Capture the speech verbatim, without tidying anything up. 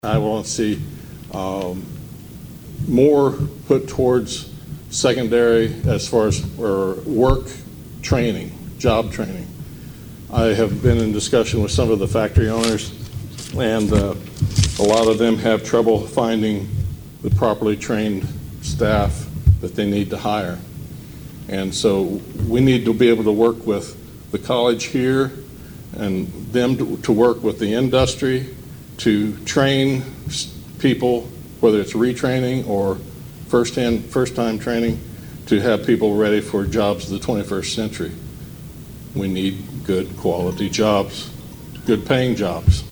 I want to see um, more put towards secondary as far as or work training, job training. I have been in discussion with some of the factory owners, and uh, a lot of them have trouble finding the properly trained staff that they need to hire. And so we need to be able to work with the college here and them to, to work with the industry to train people, whether it's retraining or first-hand, first-time training, to have people ready for jobs of the twenty-first century. We need good quality jobs, good paying jobs.